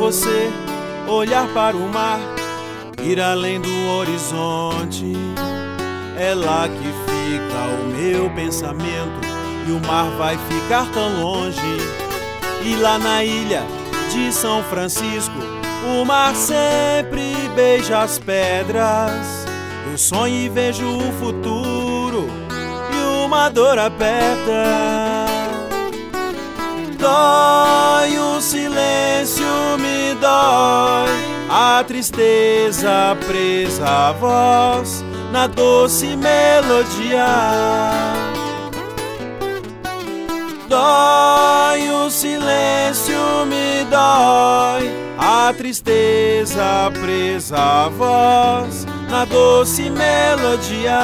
você olhar para o mar, ir além do horizonte. É lá que fica o meu pensamento e o mar vai ficar tão longe. E lá na ilha de São Francisco, o mar sempre beija as pedras. Eu sonho e vejo o futuro e uma dor aperta. Dói, o silêncio me dói, a tristeza presa à voz na doce melodia. Dói, o silêncio me dói, a tristeza presa à voz na doce melodia.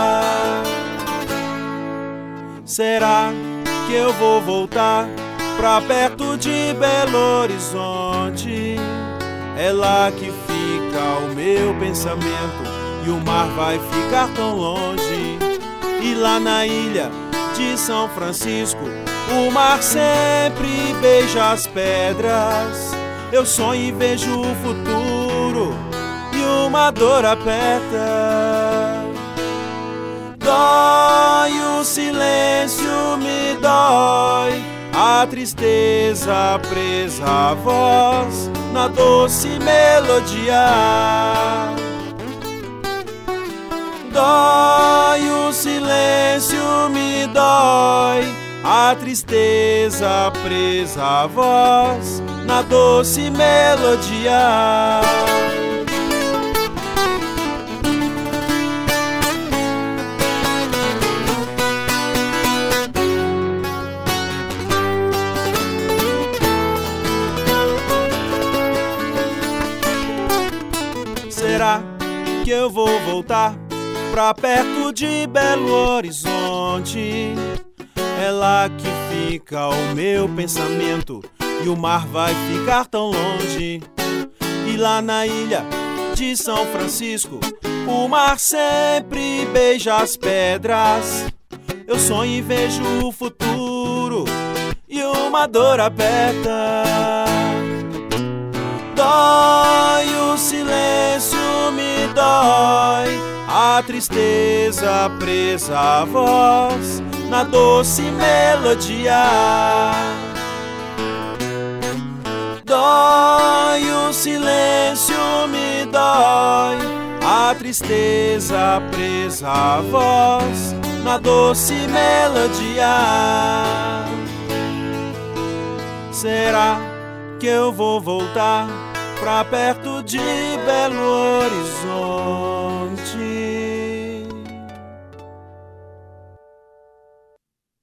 Será que eu vou voltar pra perto de Belo Horizonte? É lá que fica o meu pensamento e o mar vai ficar tão longe. E lá na ilha de São Francisco, o mar sempre beija as pedras. Eu sonho e vejo o futuro e uma dor aperta. Dói, o silêncio me dói, a tristeza presa à voz na doce melodia. Dói, o silêncio me dói, a tristeza presa à voz na doce melodia. Será que eu vou voltar pra perto de Belo Horizonte? É lá que fica o meu pensamento e o mar vai ficar tão longe. E lá na ilha de São Francisco, o mar sempre beija as pedras. Eu sonho e vejo o futuro e uma dor aperta. Dói, o silêncio me dói, a tristeza presa à voz na doce melodia. Dói, o silêncio me dói, a tristeza presa à voz na doce melodia. Será que eu vou voltar pra perto de Belo Horizonte?